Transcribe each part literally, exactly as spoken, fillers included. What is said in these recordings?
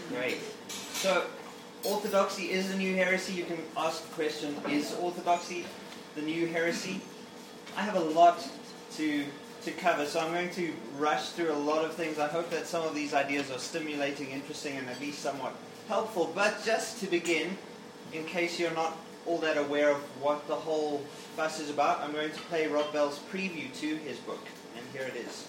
Great. So, orthodoxy is the new heresy. You can ask the question, is orthodoxy the new heresy? I have a lot to to cover, so I'm going to rush through a lot of things. I hope that some of these ideas are stimulating, interesting, and at least somewhat helpful. But just to begin, in case you're not all that aware of what the whole fuss is about, I'm going to play Rob Bell's preview to his book, and here it is.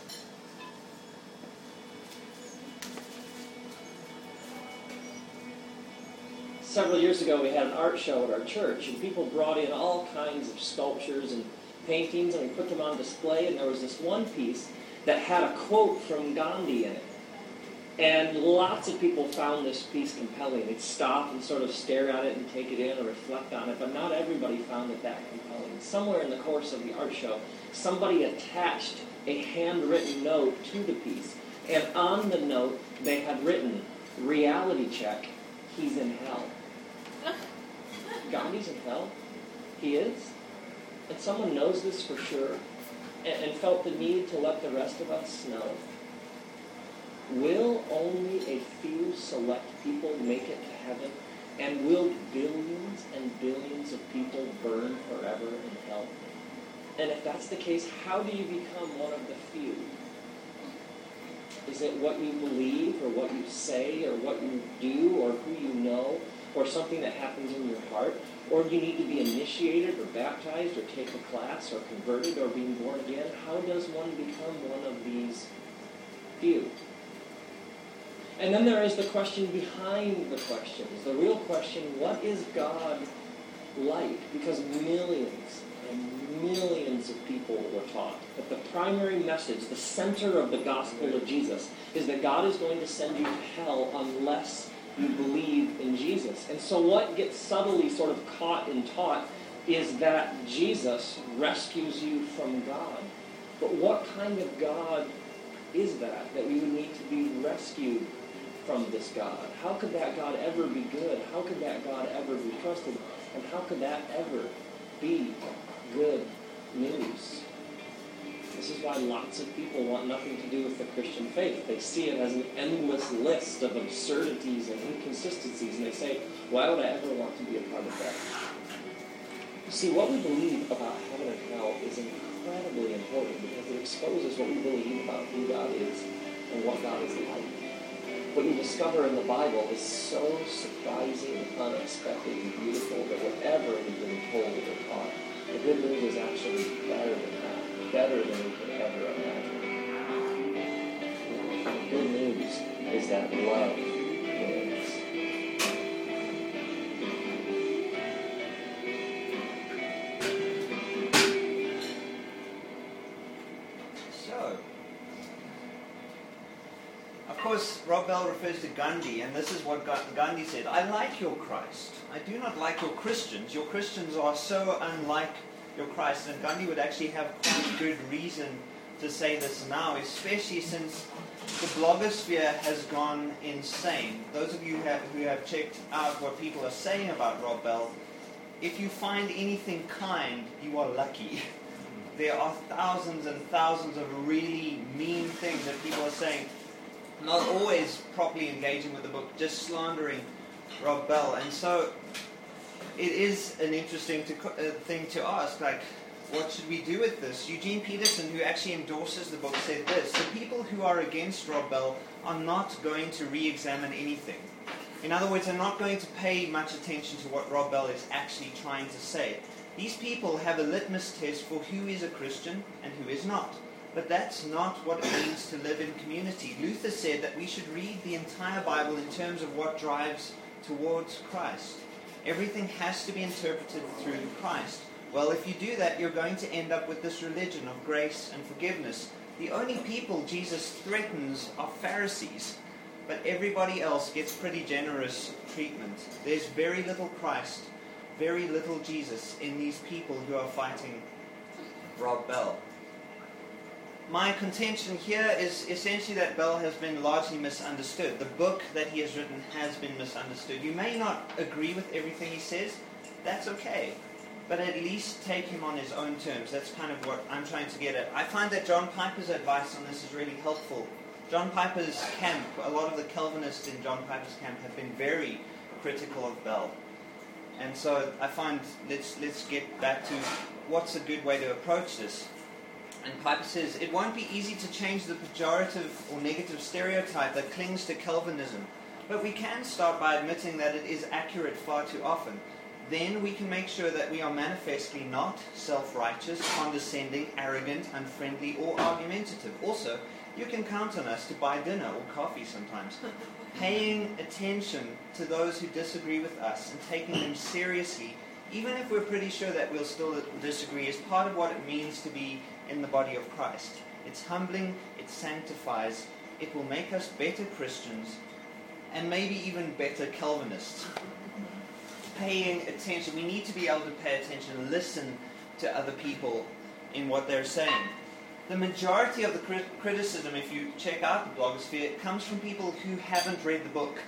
Several years ago, we had an art show at our church, and people brought in all kinds of sculptures and paintings, and we put them on display, and there was this one piece that had a quote from Gandhi in it. And lots of people found this piece compelling. They'd stop and sort of stare at it and take it in or reflect on it, but not everybody found it that compelling. Somewhere in the course of the art show, somebody attached a handwritten note to the piece, and on the note, they had written, "Reality check, he's in hell." Gandhi's in hell? He is? And someone knows this for sure, and, and felt the need to let the rest of us know. Will only a few select people make it to heaven? And will billions and billions of people burn forever in hell? And if that's the case, how do you become one of the few? Is it what you believe, or what you say, or what you do, or who you know, or something that happens in your heart? Or do you need to be initiated, or baptized, or take a class, or converted, or being born again? How does one become one of these few? And then there is the question behind the questions. The real question, what is God like? Because millions and millions of people were taught that the primary message, the center of the gospel of Jesus, is that God is going to send you to hell unless you believe in Jesus. And so what gets subtly sort of caught and taught is that Jesus rescues you from God. But what kind of God is that, that we would need to be rescued from this God? How could that God ever be good? How could that God ever be trusted? And how could that ever be good news? This is why lots of people want nothing to do with the Christian faith. They see it as an endless list of absurdities and inconsistencies, and they say, why would I ever want to be a part of that? You see, what we believe about heaven and hell is incredibly important because it exposes what we believe about who God is and what God is like. What you discover in the Bible is so surprising, unexpected, and beautiful that whatever we've been told or taught, the good news is actually better than that, better than we could ever imagine. The good news is that love wins. So, of course, Rob Bell refers to Gandhi, and this is what Gandhi said: I like your Christ. I do not like your Christians. Your Christians are so unlike your Christ. And Gandhi would actually have quite good reason to say this now, especially since the blogosphere has gone insane. Those of you who have, who have checked out what people are saying about Rob Bell, if you find anything kind, you are lucky. There are thousands and thousands of really mean things that people are saying, not always properly engaging with the book, just slandering Rob Bell. And so it is an interesting to, uh, thing to ask, like, what should we do with this? Eugene Peterson, who actually endorses the book, said this: the people who are against Rob Bell are not going to re-examine anything. In other words, they're not going to pay much attention to what Rob Bell is actually trying to say. These people have a litmus test for who is a Christian and who is not. But that's not what it means to live in community. Luther said that we should read the entire Bible in terms of what drives towards Christ. Everything has to be interpreted through Christ. Well, if you do that, you're going to end up with this religion of grace and forgiveness. The only people Jesus threatens are Pharisees, but everybody else gets pretty generous treatment. There's very little Christ, very little Jesus in these people who are fighting Rob Bell. My contention here is essentially that Bell has been largely misunderstood. The book that he has written has been misunderstood. You may not agree with everything he says. That's okay. But at least take him on his own terms. That's kind of what I'm trying to get at. I find that John Piper's advice on this is really helpful John Piper's camp, a lot of the Calvinists in John Piper's camp have been very critical of Bell. And so I find, let's, let's get back to what's a good way to approach this. And Piper says, it won't be easy to change the pejorative or negative stereotype that clings to Calvinism, but we can start by admitting that it is accurate far too often. Then we can make sure that we are manifestly not self-righteous, condescending, arrogant, unfriendly, or argumentative. Also, you can count on us to buy dinner or coffee sometimes. Paying attention to those who disagree with us and taking them seriously, even if we're pretty sure that we'll still disagree, is part of what it means to be in the body of Christ. It's humbling, it sanctifies, it will make us better Christians, and maybe even better Calvinists. Paying attention. We need to be able to pay attention and listen to other people in what they're saying. The majority of the crit- criticism, if you check out the blogosphere, comes from people who haven't read the book.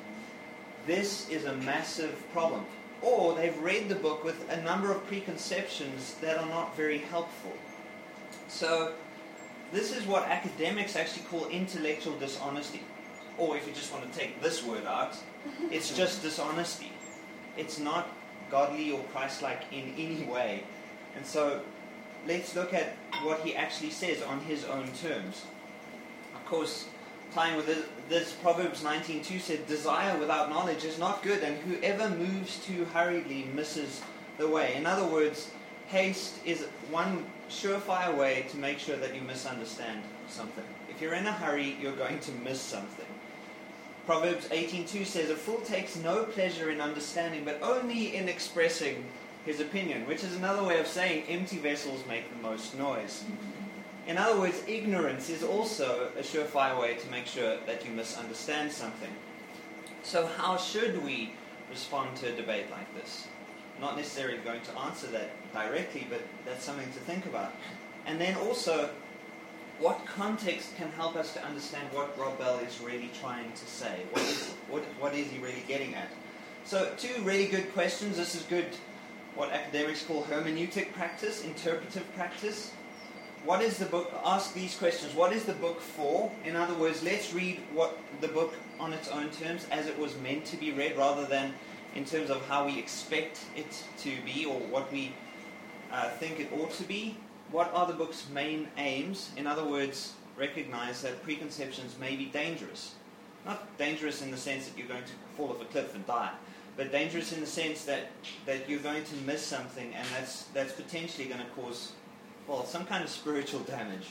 This is a massive problem. Or they've read the book with a number of preconceptions that are not very helpful. So this is what academics actually call intellectual dishonesty. Or if you just want to take this word out, it's just dishonesty. It's not godly or Christ-like in any way. And so let's look at what he actually says on his own terms. Of course, tying with this, this Proverbs nineteen two said, desire without knowledge is not good, and whoever moves too hurriedly misses the way. In other words, haste is one surefire way to make sure that you misunderstand something. If you're in a hurry, you're going to miss something. Proverbs eighteen two says, a fool takes no pleasure in understanding, but only in expressing his opinion, which is another way of saying empty vessels make the most noise. In other words, ignorance is also a surefire way to make sure that you misunderstand something. So how should we respond to a debate like this? Not necessarily going to answer that directly, but that's something to think about. And then also, what context can help us to understand what Rob Bell is really trying to say? What is, what, what is he really getting at? So two really good questions. This is good, what academics call hermeneutic practice, interpretive practice. What is the book? Ask these questions. What is the book for? In other words, let's read what the book on its own terms as it was meant to be read, rather than in terms of how we expect it to be or what we uh, think it ought to be. What are the book's main aims? In other words, recognize that preconceptions may be dangerous. Not dangerous in the sense that you're going to fall off a cliff and die, but dangerous in the sense that, that you're going to miss something, and that's that's potentially going to cause, well, some kind of spiritual damage.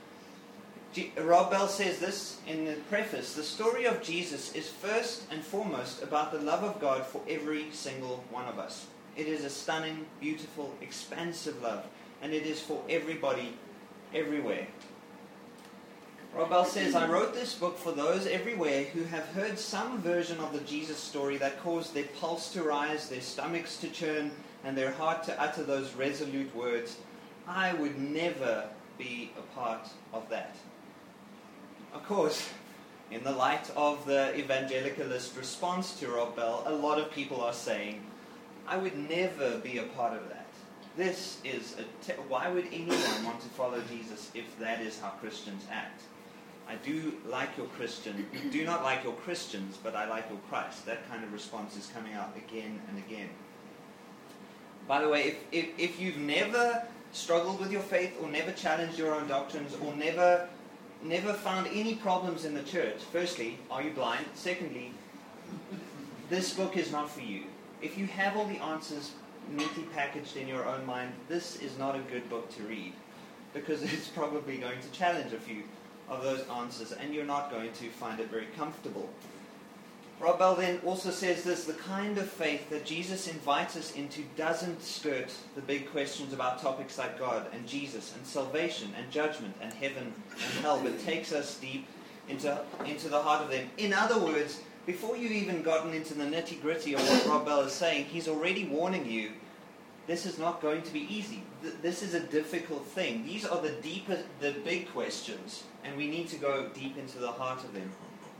G- Rob Bell says this in the preface, the story of Jesus is first and foremost about the love of God for every single one of us. It is a stunning, beautiful, expansive love, and it is for everybody, everywhere. Rob Bell says, I wrote this book for those everywhere who have heard some version of the Jesus story that caused their pulse to rise, their stomachs to churn, and their heart to utter those resolute words. I would never be a part of that. Of course, in the light of the evangelicalist response to Rob Bell, a lot of people are saying, I would never be a part of that. This is a te- why would anyone want to follow Jesus if that is how Christians act? I do like your Christian, do not like your Christians, but I like your Christ. That kind of response is coming out again and again. By the way, if, if, if you've never struggled with your faith or never challenged your own doctrines or never never found any problems in the church, firstly, are you blind? Secondly, this book is not for you. If you have all the answers neatly packaged in your own mind, this is not a good book to read, because it's probably going to challenge a few of those answers, and you're not going to find it very comfortable. Rob Bell then also says this, the kind of faith that Jesus invites us into doesn't skirt the big questions about topics like God and Jesus and salvation and judgment and heaven and hell, but takes us deep into, into the heart of them. In other words, before you've even gotten into the nitty-gritty of what Rob Bell is saying, he's already warning you, this is not going to be easy. This is a difficult thing. These are the deeper, the big questions, and we need to go deep into the heart of them.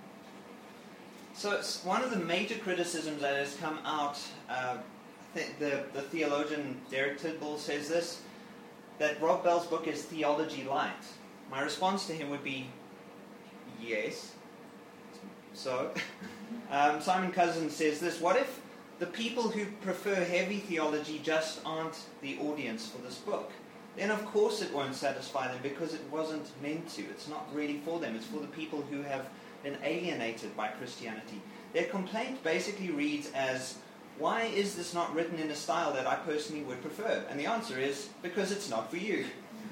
So it's one of the major criticisms that has come out, uh, th- the, the theologian Derek Tidball says this, that Rob Bell's book is theology light. My response to him would be, Yes. So, um, Simon Cousins says this: what if the people who prefer heavy theology just aren't the audience for this book? Then of course it won't satisfy them, because it wasn't meant to. It's not really for them. It's for the people who have been alienated by Christianity. Their complaint basically reads as, why is this not written in a style that I personally would prefer? And the answer is, because it's not for you.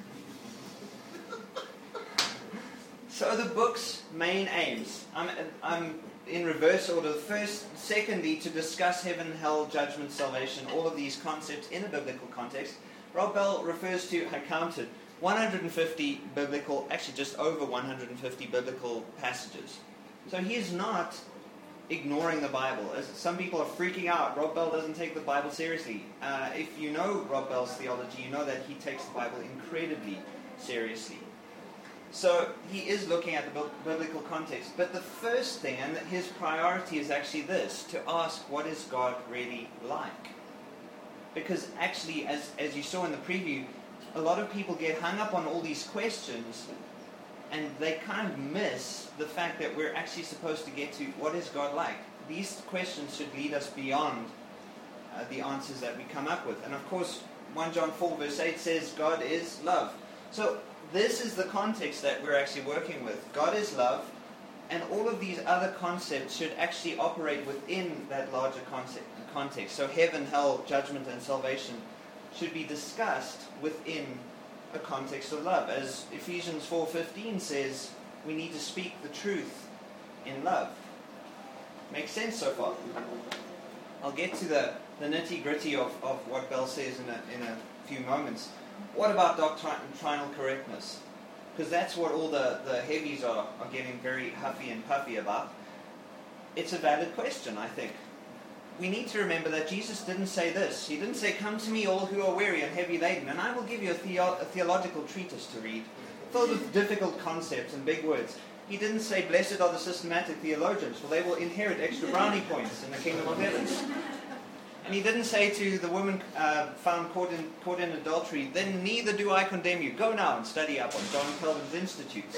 So the book's main aims, I'm, I'm in reverse order. First, secondly, to discuss heaven, hell, judgment, salvation, all of these concepts in a biblical context. Rob Bell refers to, I counted, one hundred fifty biblical, actually just over one hundred fifty biblical passages. So he is not ignoring the Bible. As some people are freaking out, Rob Bell doesn't take the Bible seriously. Uh, if you know Rob Bell's theology, you know that he takes the Bible incredibly seriously. So he is looking at the biblical context. But the first thing, and his priority is actually this, to ask, what is God really like? Because actually, as, as you saw in the preview, a lot of people get hung up on all these questions, and they kind of miss the fact that we're actually supposed to get to, what is God like? These questions should lead us beyond uh, the answers that we come up with. And of course, First John four verse eight says, God is love. So this is the context that we're actually working with. God is love, and all of these other concepts should actually operate within that larger concept, context. So heaven, hell, judgment, and salvation should be discussed within a context of love. As Ephesians four fifteen says, we need to speak the truth in love. Makes sense so far? I'll get to the, the nitty-gritty of, of what Bell says in a, in a few moments. What about doctrinal correctness? Because that's what all the, the heavies are, are getting very huffy and puffy about. It's a valid question, I think. We need to remember that Jesus didn't say this. He didn't say, come to me all who are weary and heavy laden, and I will give you a, theo- a theological treatise to read, filled with difficult concepts and big words. He didn't say, blessed are the systematic theologians, for they will inherit extra brownie points in the kingdom of heaven. And he didn't say to the woman uh, found caught in, caught in adultery, then neither do I condemn you. Go now and study up on John Calvin's Institutes.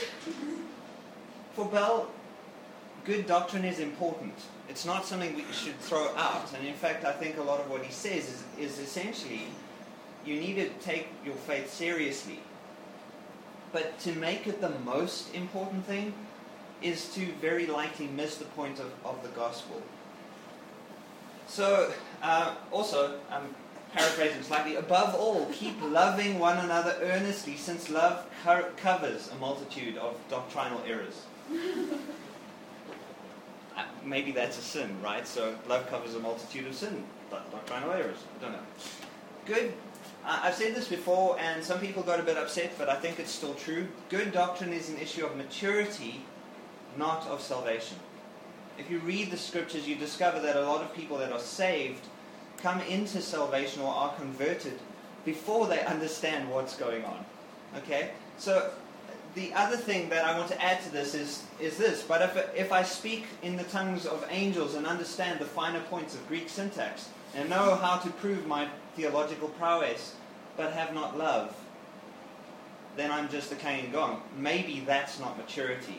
For Bell, good doctrine is important. It's not something we should throw out. And in fact, I think a lot of what he says is, is essentially, you need to take your faith seriously. But to make it the most important thing is to very likely miss the point of, of the gospel. So, uh, also, I'm paraphrasing slightly, above all, keep loving one another earnestly, since love co- covers a multitude of doctrinal errors. uh, maybe that's a sin, right? So, love covers a multitude of sin, doctrinal errors. I don't know. Good. Uh, I've said this before, and some people got a bit upset, but I think it's still true. Good doctrine is an issue of maturity, not of salvation. If you read the scriptures, you discover that a lot of people that are saved come into salvation or are converted before they understand what's going on. Okay? So the other thing that I want to add to this is, is this. But if, if I speak in the tongues of angels and understand the finer points of Greek syntax and know how to prove my theological prowess, but have not love, then I'm just a cane and gone. Maybe that's not maturity.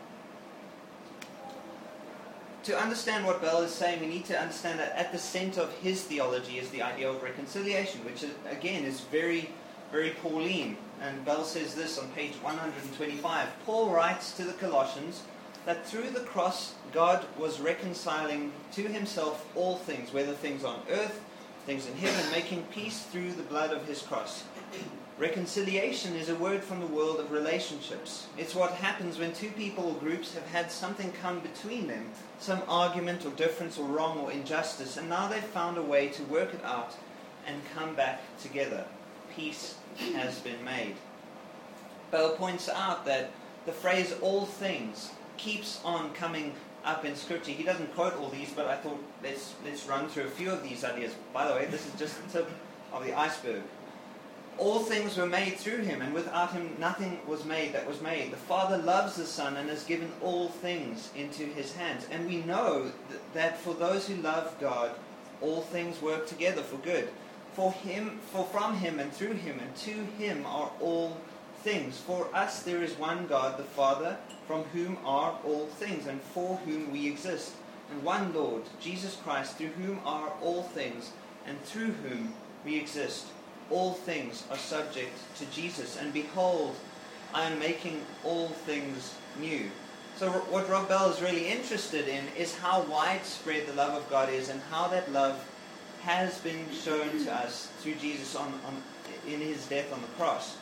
To understand what Bell is saying, we need to understand that at the center of his theology is the idea of reconciliation, which is, again is very, very Pauline. And Bell says this on page one twenty-five. Paul writes to the Colossians that through the cross, God was reconciling to himself all things, whether things on earth, things in heaven, making peace through the blood of his cross. Reconciliation is a word from the world of relationships. It's what happens when two people or groups have had something come between them, some argument or difference or wrong or injustice, and now they've found a way to work it out and come back together. Peace has been made. Bell points out that the phrase all things keeps on coming up in Scripture. He doesn't quote all these, but I thought let's let's run through a few of these ideas. By the way, this is just the tip of the iceberg. All things were made through him, and without him nothing was made that was made. The Father loves the Son and has given all things into his hands. And we know th- that for those who love God, all things work together for good. For him, for from him and through him and to him are all things. For us there is one God, the Father, from whom are all things, and for whom we exist, and one Lord, Jesus Christ, through whom are all things, and through whom we exist. All things are subject to Jesus, and behold, I am making all things new. So what Rob Bell is really interested in is how widespread the love of God is, and how that love has been shown to us through Jesus on, on in his death on the cross.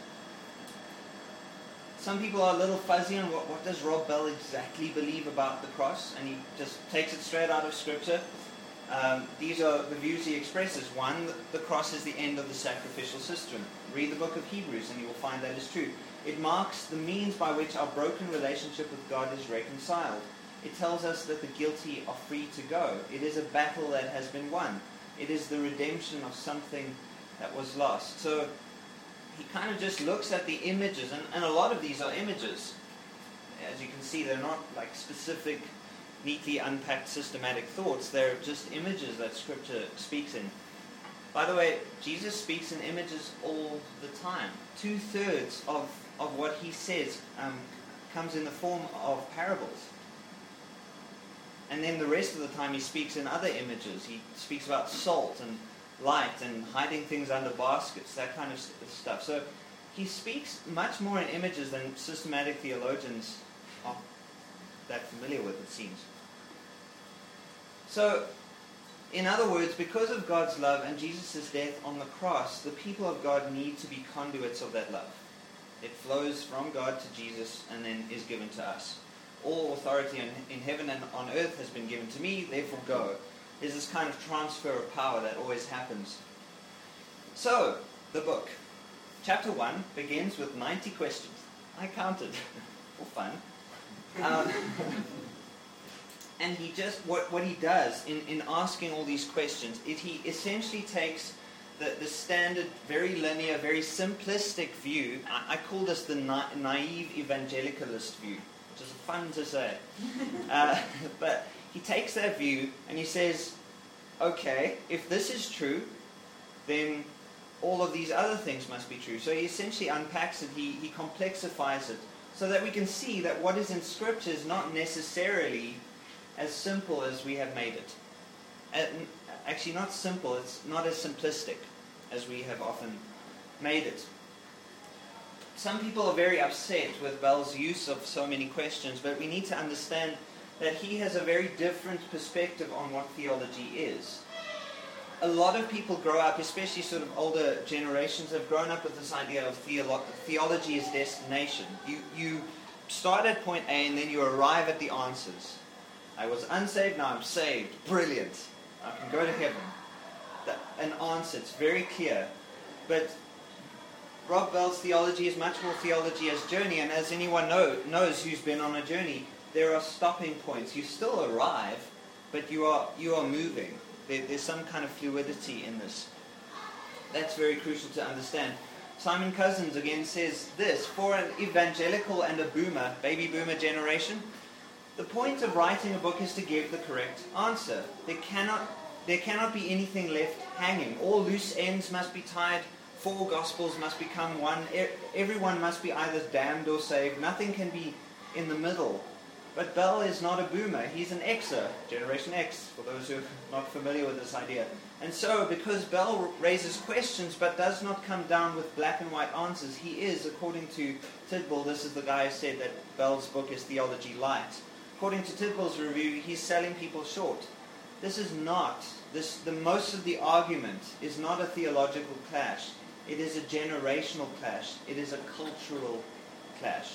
Some people are a little fuzzy on what, what does Rob Bell exactly believe about the cross, and he just takes it straight out of Scripture. Um, these are the views he expresses. One, the cross is the end of the sacrificial system. Read the book of Hebrews and you will find that is true. It marks the means by which our broken relationship with God is reconciled. It tells us that the guilty are free to go. It is a battle that has been won. It is the redemption of something that was lost. So he kind of just looks at the images, and, and a lot of these are images. As you can see, they're not like specific, neatly unpacked systematic thoughts. They're just images that Scripture speaks in. By the way, Jesus speaks in images all the time. Two-thirds of, of what he says um, comes in the form of parables. And then the rest of the time he speaks in other images. He speaks about salt and light and hiding things under baskets, that kind of stuff. So he speaks much more in images than systematic theologians are that familiar with, it seems. So, in other words, because of God's love and Jesus' death on the cross, the people of God need to be conduits of that love. It flows from God to Jesus and then is given to us. All authority in, in heaven and on earth has been given to me, therefore go. There's this kind of transfer of power that always happens. So, the book. Chapter one begins with ninety questions. I counted for fun. Um, and he just, what, what he does in, in asking all these questions, is he essentially takes the, the standard, very linear, very simplistic view. I, I call this the na- naive evangelicalist view, which is fun to say. Uh, but he takes that view and he says, okay, if this is true, then all of these other things must be true. So he essentially unpacks it, he, he complexifies it, so that we can see that what is in Scripture is not necessarily as simple as we have made it. And actually not simple, it's not as simplistic as we have often made it. Some people are very upset with Bell's use of so many questions, but we need to understand that he has a very different perspective on what theology is. A lot of people grow up, especially sort of older generations, have grown up with this idea of theolo- theology as destination. You, you start at point A and then you arrive at the answers. I was unsaved, now I'm saved. Brilliant. I can go to heaven. That, an answer, it's very clear. But Rob Bell's theology is much more theology as journey, and as anyone know, knows who's been on a journey, there are stopping points. You still arrive, but you are you are moving. There, there's some kind of fluidity in this. That's very crucial to understand. Simon Cousins again says this: for an evangelical and a boomer, baby boomer generation, the point of writing a book is to give the correct answer. There cannot there cannot be anything left hanging. All loose ends must be tied. Four gospels must become one. Everyone must be either damned or saved. Nothing can be in the middle. But Bell is not a boomer. He's an Xer, Generation X, for those who are not familiar with this idea. And so, because Bell raises questions but does not come down with black and white answers, he is, according to Tidball, this is the guy who said that Bell's book is theology light. According to Tidball's review, he's selling people short. This is not, this, the most of the argument is not a theological clash. It is a generational clash. It is a cultural clash.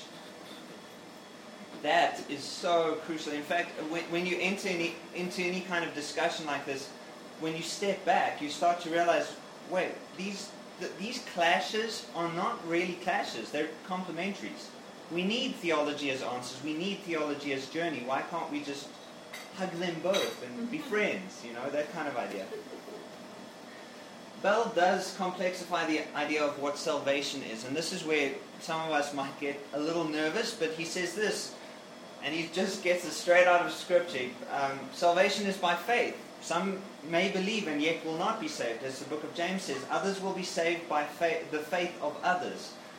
That is so crucial. In fact, when, when you enter any, into any kind of discussion like this, when you step back, you start to realize, wait, these th- these clashes are not really clashes. They're complementaries. We need theology as answers. We need theology as journey. Why can't we just hug them both and be friends? You know, that kind of idea. Bell does complexify the idea of what salvation is, and this is where some of us might get a little nervous, but he says this, and he just gets it straight out of Scripture. Um, salvation is by faith. Some may believe and yet will not be saved, as the book of James says. Others will be saved by faith, the faith of others.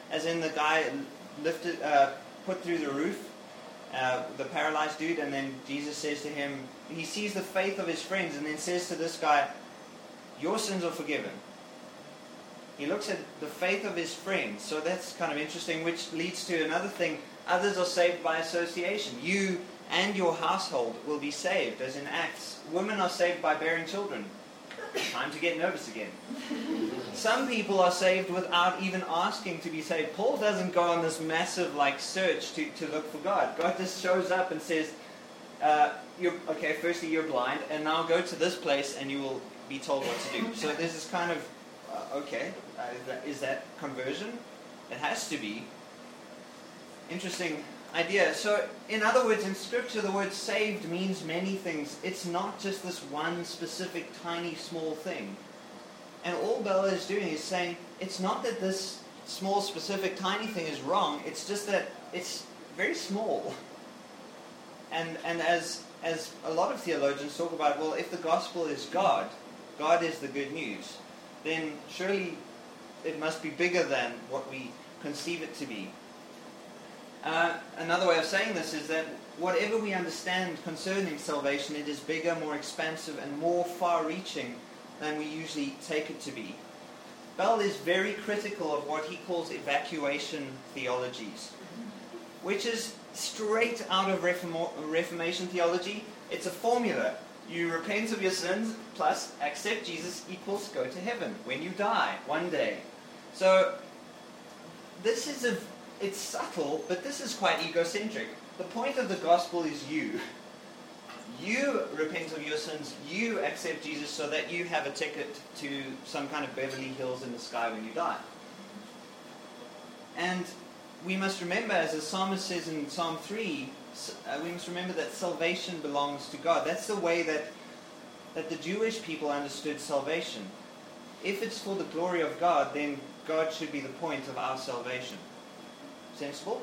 as in the guy lifted, uh, put through the roof, uh, the paralyzed dude, and then Jesus says to him, he sees the faith of his friends, and then says to this guy, your sins are forgiven. He looks at the faith of his friends, so that's kind of interesting, which leads to another thing. Others are saved by association. You and your household will be saved, as in Acts. Women are saved by bearing children. Time to get nervous again. Some people are saved without even asking to be saved. Paul doesn't go on this massive like search to, to look for God. God just shows up and says, uh, you're, okay, firstly you're blind, and now go to this place and you will be told what to do. So there's this kind of, uh, okay, uh, is, that, is that conversion? It has to be. Interesting idea. So, in other words, in Scripture, the word saved means many things. It's not just this one specific, tiny, small thing. And all Bella is doing is saying, it's not that this small, specific, tiny thing is wrong. It's just that it's very small. And and as as a lot of theologians talk about, well, if the gospel is God, God is the good news, then surely it must be bigger than what we conceive it to be. Uh, another way of saying this is that whatever we understand concerning salvation, it is bigger, more expansive, and more far-reaching than we usually take it to be. Bell is very critical of what he calls evacuation theologies, which is straight out of Reform- Reformation theology. It's a formula. You repent of your sins plus accept Jesus equals go to heaven when you die one day. So this is a It's subtle, but this is quite egocentric. The point of the gospel is you. You repent of your sins, you accept Jesus so that you have a ticket to some kind of Beverly Hills in the sky when you die. And we must remember, as the psalmist says in Psalm three, uh, we must remember that salvation belongs to God. That's the way that, that the Jewish people understood salvation. If it's for the glory of God, then God should be the point of our salvation. Sensible?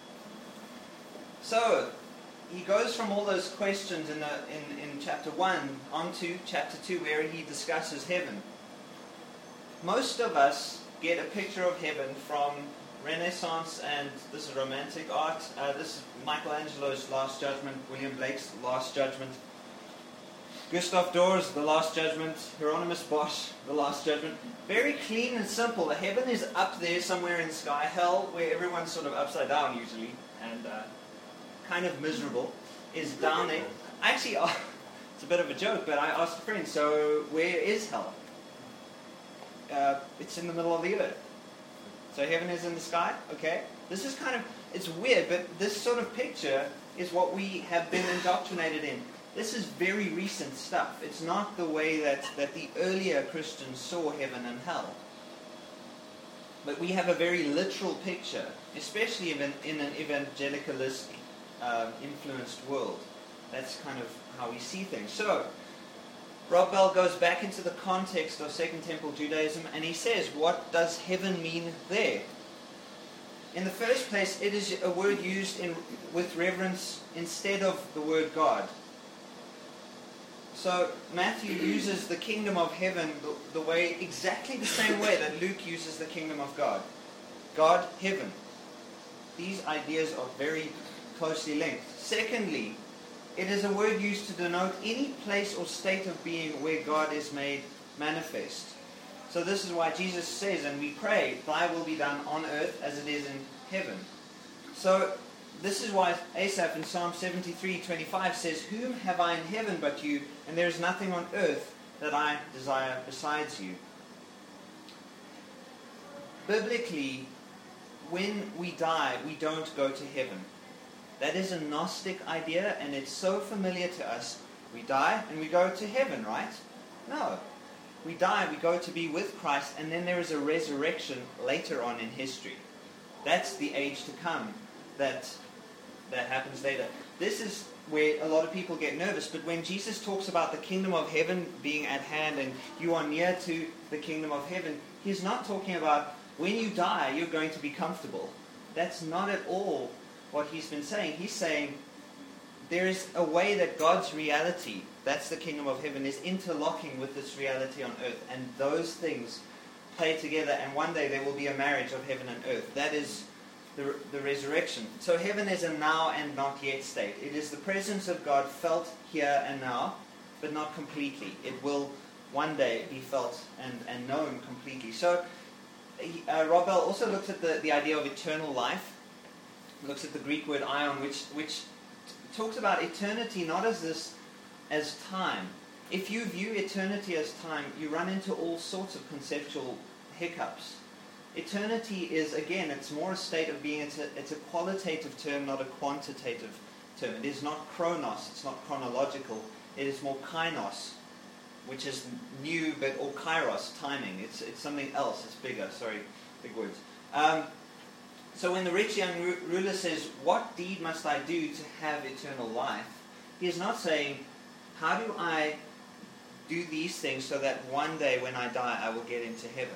So, he goes from all those questions in, the, in, in chapter one on to chapter two, where he discusses heaven. Most of us get a picture of heaven from Renaissance, and this is Romantic art. Uh, this is Michelangelo's Last Judgment, William Blake's Last Judgment, Gustav Dor's The Last Judgment, Hieronymus Bosch, The Last Judgment. Very clean and simple. The heaven is up there somewhere in sky. Hell, where everyone's sort of upside down usually, and uh, kind of miserable, is down there. Actually, oh, it's a bit of a joke, but I asked a friend, so where is hell? Uh, it's in the middle of the earth. So heaven is in the sky? Okay. This is kind of, it's weird, but this sort of picture is what we have been indoctrinated in. This is very recent stuff. It's not the way that, that the earlier Christians saw heaven and hell. But we have a very literal picture, especially in, in an evangelicalist uh, influenced world. That's kind of how we see things. So, Rob Bell goes back into the context of Second Temple Judaism, and he says, what does heaven mean there? In the first place, it is a word used in, with reverence instead of the word God. So Matthew uses the kingdom of heaven the, the way, exactly the same way that Luke uses the kingdom of God. God, heaven. These ideas are very closely linked. Secondly, it is a word used to denote any place or state of being where God is made manifest. So this is why Jesus says, and we pray, thy will be done on earth as it is in heaven. So this is why Asaph in Psalm seventy-three twenty-five says, whom have I in heaven but you, and there is nothing on earth that I desire besides you. Biblically, when we die, we don't go to heaven. That is a Gnostic idea, and it's so familiar to us. We die and we go to heaven, right? No. We die, we go to be with Christ, and then there is a resurrection later on in history. That's the age to come that that happens later. This is where a lot of people get nervous, but when Jesus talks about the kingdom of heaven being at hand and you are near to the kingdom of heaven, he's not talking about when you die you're going to be comfortable. That's not at all what he's been saying. He's saying there is a way that God's reality, that's the kingdom of heaven, is interlocking with this reality on earth, and those things play together, and one day there will be a marriage of heaven and earth. That is the, the resurrection. So heaven is a now and not yet state. It is the presence of God felt here and now, but not completely. It will one day be felt and, and known completely. So uh, Rob Bell also looks at the, the idea of eternal life. He looks at the Greek word ion, which which talks about eternity not as this as time. If you view eternity as time, you run into all sorts of conceptual hiccups. Eternity is, again, it's more a state of being. It's a, it's a qualitative term, not a quantitative term. It is not chronos, it's not chronological. It is more kainos, which is new, but or kairos, timing. It's it's something else. It's bigger. Sorry, big words. Um, so when the rich young ru- ruler says, "What deed must I do to have eternal life?" he is not saying, "How do I do these things so that one day when I die I will get into heaven?"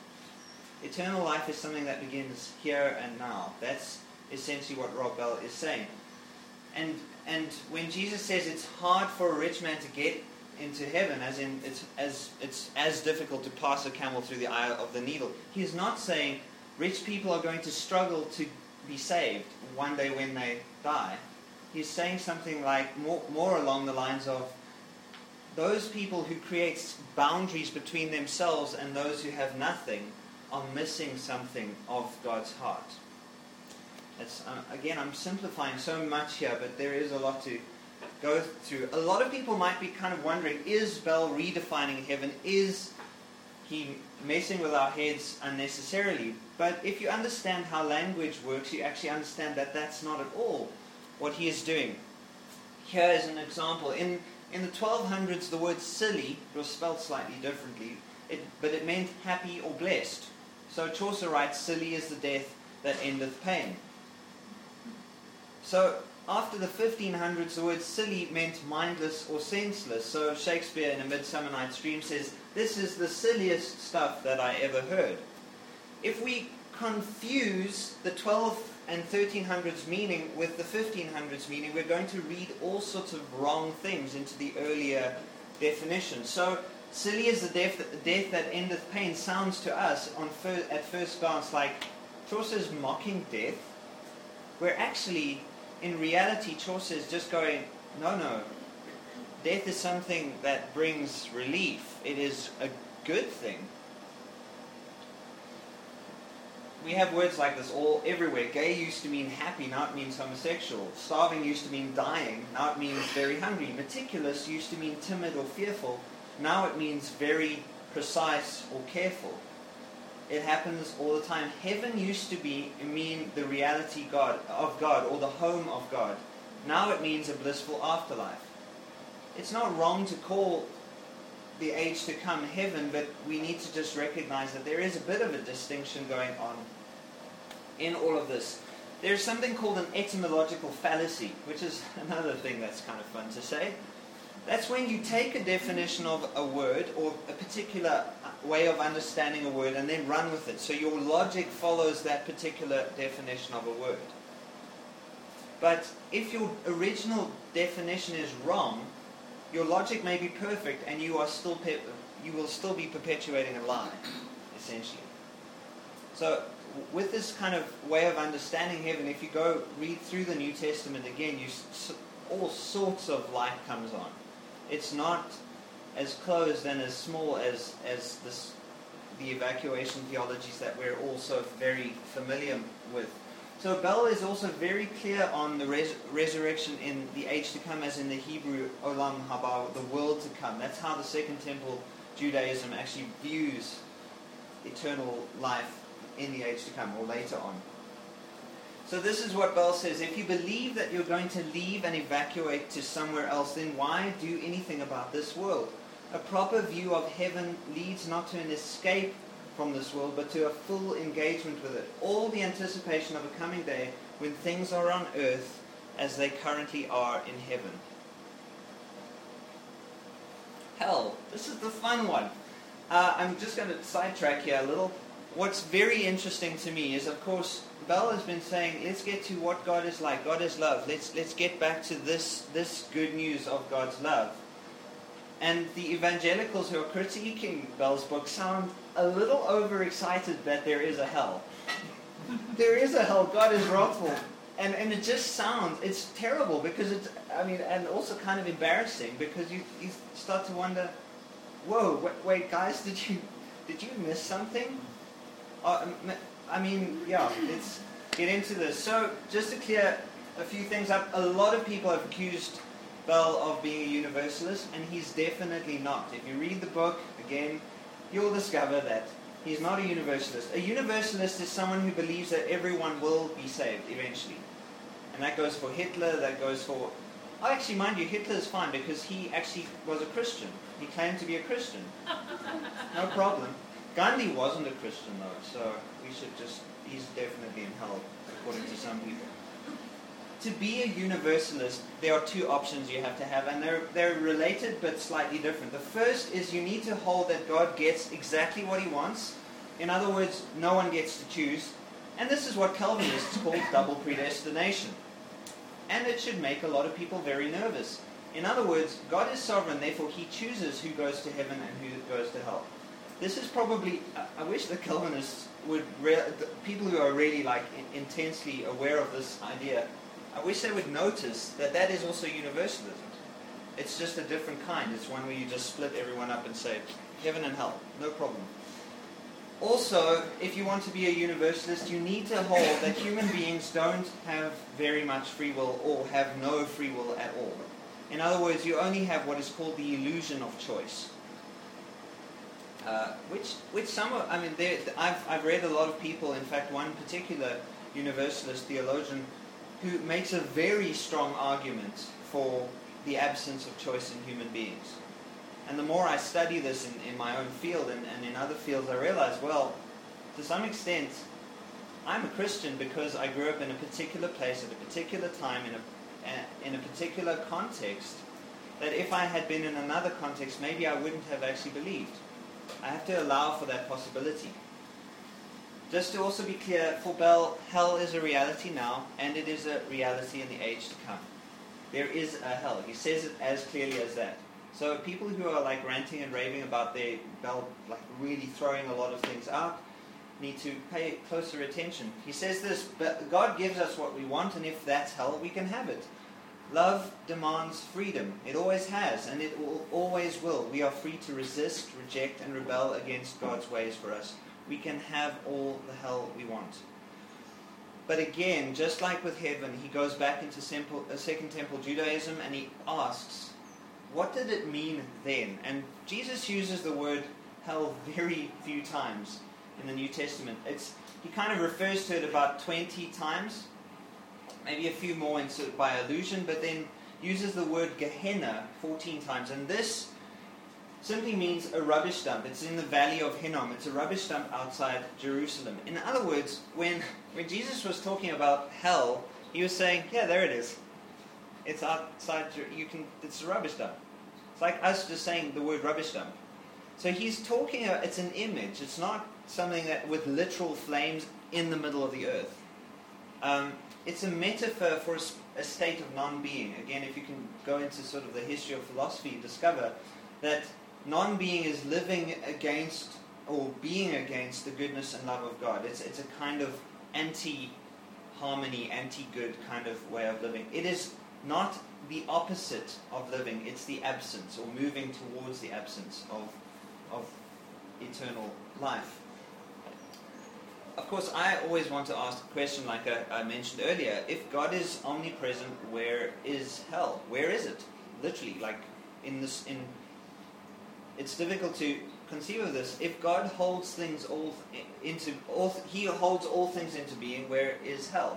Eternal life is something that begins here and now. That's essentially what Rob Bell is saying. And and when Jesus says it's hard for a rich man to get into heaven, as in it's as it's as difficult to pass a camel through the eye of the needle, he is not saying rich people are going to struggle to be saved one day when they die. He's saying something like more more along the lines of those people who create boundaries between themselves and those who have nothing are missing something of God's heart. It's, uh, again, I'm simplifying so much here, but there is a lot to go through. A lot of people might be kind of wondering, is Bell redefining heaven? Is he messing with our heads unnecessarily? But if you understand how language works, you actually understand that that's not at all what he is doing. Here is an example. In In the twelve hundreds, the word silly was spelled slightly differently, it, but it meant happy or blessed. So Chaucer writes, "Silly is the death that endeth pain." So after the fifteen hundreds, the word silly meant mindless or senseless. So Shakespeare in A Midsummer Night's Dream says, "This is the silliest stuff that I ever heard." If we confuse the twelve and thirteen hundreds meaning with the fifteen hundreds meaning, we're going to read all sorts of wrong things into the earlier definition. So, silly is the death, the death that endeth pain sounds to us on fir- at first glance like Chaucer's mocking death, where actually, in reality, Chaucer is just going, no, no, death is something that brings relief. It is a good thing. We have words like this all everywhere. Gay used to mean happy, now it means homosexual. Starving used to mean dying, now it means very hungry. Meticulous used to mean timid or fearful, now it means very precise or careful. It happens all the time. Heaven used to be mean the reality God of God or the home of God. Now it means a blissful afterlife. It's not wrong to call the age to come heaven, but we need to just recognize that there is a bit of a distinction going on in all of this. There's something called an etymological fallacy, which is another thing that's kind of fun to say. That's when you take a definition of a word or a particular way of understanding a word and then run with it. So your logic follows that particular definition of a word. But if your original definition is wrong, your logic may be perfect, and you are still pe- you will still be perpetuating a lie, essentially. So, with this kind of way of understanding heaven, if you go read through the New Testament again, you s- all sorts of light comes on. It's not as closed and as small as as this the evacuation theologies that we're also very familiar with. So Bell is also very clear on the res- resurrection in the age to come, as in the Hebrew Olam Haba, the world to come. That's how the Second Temple Judaism actually views eternal life in the age to come, or later on. So this is what Bell says: if you believe that you're going to leave and evacuate to somewhere else, then why do anything about this world? A proper view of heaven leads not to an escape from this world, but to a full engagement with it. All the anticipation of a coming day when things are on earth as they currently are in heaven. Hell, this is the fun one. Uh, I'm just going to sidetrack here a little. What's very interesting to me is, of course, Bell has been saying, let's get to what God is like. God is love. Let's let's get back to this this good news of God's love. And the evangelicals who are critiquing Bell's book sound a little overexcited that there is a hell. There is a hell. God is wrathful. And and it just sounds, it's terrible because it's, I mean, and also kind of embarrassing because you, you start to wonder, whoa, wait, wait guys, did you did you miss something? Uh, I mean, yeah, let's get into this. So just to clear a few things up, a lot of people have accused Bell of being a universalist, and he's definitely not. If you read the book, again, you'll discover that he's not a universalist. A universalist is someone who believes that everyone will be saved eventually. And that goes for Hitler, that goes for... Oh, actually, mind you, Hitler is fine because he actually was a Christian. He claimed to be a Christian. No problem. Gandhi wasn't a Christian, though, so we should just... He's definitely in hell, according to some people. To be a universalist, there are two options you have to have, and they're, they're related but slightly different. The first is you need to hold that God gets exactly what he wants. In other words, no one gets to choose. And this is what Calvinists call double predestination. And it should make a lot of people very nervous. In other words, God is sovereign, therefore he chooses who goes to heaven and who goes to hell. This is probably, I wish the Calvinists would, re- the people who are really like intensely aware of this idea, I wish they would notice that that is also universalism. It's just a different kind. It's one where you just split everyone up and say, heaven and hell, no problem. Also, if you want to be a universalist, you need to hold that human beings don't have very much free will or have no free will at all. In other words, you only have what is called the illusion of choice. Uh, which, which some of, I mean, there, I've, I've read a lot of people, in fact one particular universalist theologian, who makes a very strong argument for the absence of choice in human beings. And the more I study this in, in my own field and, and in other fields, I realize, well, to some extent, I'm a Christian because I grew up in a particular place at a particular time in a, in a particular context, that if I had been in another context, maybe I wouldn't have actually believed. I have to allow for that possibility. Just to also be clear, for Bell, hell is a reality now, and it is a reality in the age to come. There is a hell. He says it as clearly as that. So people who are like ranting and raving about their Bell, like really throwing a lot of things out, need to pay closer attention. He says this, but God gives us what we want, and if that's hell, we can have it. Love demands freedom. It always has, and it will, always will. We are free to resist, reject, and rebel against God's ways for us. We can have all the hell we want. But again, just like with heaven, he goes back into simple, uh, Second Temple Judaism and he asks, what did it mean then? And Jesus uses the word hell very few times in the New Testament. It's, he kind of refers to it about twenty times, maybe a few more into, by allusion, but then uses the word Gehenna fourteen times. And this simply means a rubbish dump. It's in the valley of Hinnom. It's a rubbish dump outside Jerusalem. In other words, when, when Jesus was talking about hell, he was saying, yeah, there it is. It's outside, you can, it's a rubbish dump. It's like us just saying the word rubbish dump. So he's talking, it's an image. It's not something that with literal flames in the middle of the earth. Um, it's a metaphor for a, a state of non-being. Again, if you can go into sort of the history of philosophy, discover that non-being is living against or being against the goodness and love of God. It's, it's a kind of anti-harmony, anti-good kind of way of living. It is not the opposite of living, it's the absence, or moving towards the absence of, of eternal life. Of course, I always want to ask a question like I, I mentioned earlier. If God is omnipresent, where is hell? Where is it? Literally, like in this, in it's difficult to conceive of this. If God holds things all into all, He holds all things into being. Where is hell?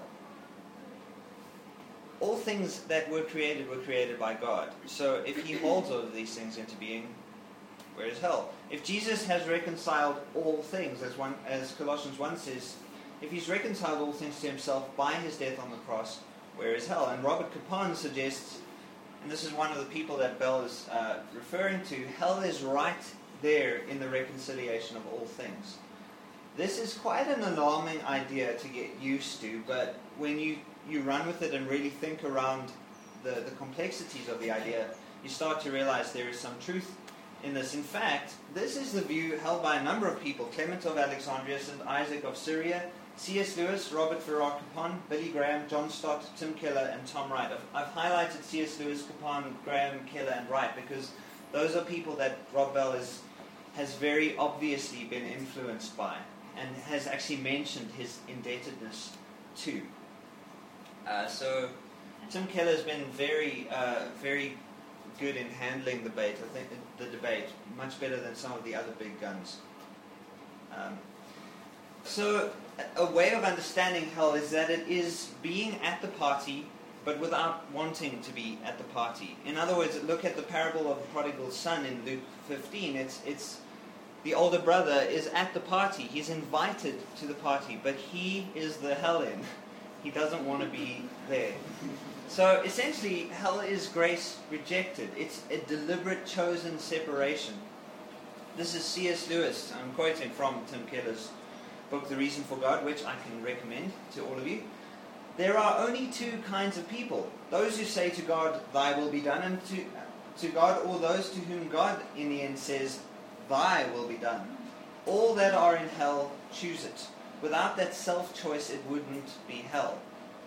All things that were created were created by God. So if He holds all of these things into being, where is hell? If Jesus has reconciled all things, as one as Colossians one says, if He's reconciled all things to Himself by His death on the cross, where is hell? And Robert Capon suggests, and this is one of the people that Bell is uh, referring to, hell is right there in the reconciliation of all things. This is quite an alarming idea to get used to, but when you, you run with it and really think around the, the complexities of the idea, you start to realize there is some truth in this. In fact, this is the view held by a number of people: Clement of Alexandria, Saint Isaac of Syria, C S Lewis, Robert Farrar Capon, Billy Graham, John Stott, Tim Keller, and Tom Wright. I've, I've highlighted C S Lewis, Capon, Graham, Keller, and Wright because those are people that Rob Bell is, has very obviously been influenced by and has actually mentioned his indebtedness to. Uh, so Tim Keller has been very, uh, very good in handling the debate. I think the debate much better than some of the other big guns. Um, so a way of understanding hell is that it is being at the party, but without wanting to be at the party. In other words, look at the parable of the prodigal son in Luke fifteen. It's it's the older brother is at the party. He's invited to the party, but he is the Hellen. He doesn't want to be there. So essentially, hell is grace rejected. It's a deliberate, chosen separation. This is C S Lewis. I'm quoting from Tim Keller's book, The Reason for God, which I can recommend to all of you. There are only two kinds of people: those who say to God, "Thy will be done," and to to God, or those to whom God in the end says, "Thy will be done." All that are in hell choose it. Without that self-choice, it wouldn't be hell.